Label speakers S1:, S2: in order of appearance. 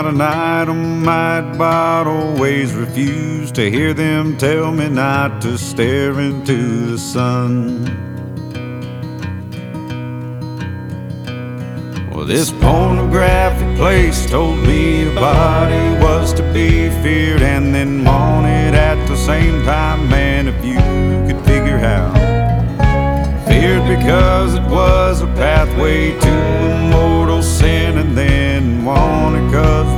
S1: a night on might, but always refused to hear them tell me not to stare into the sun. Well, this pornographic place told me a body was to be feared and then wanted at the same time. Man, if you could figure how. Feared because it was a pathway to immortal sin, and then wanted cause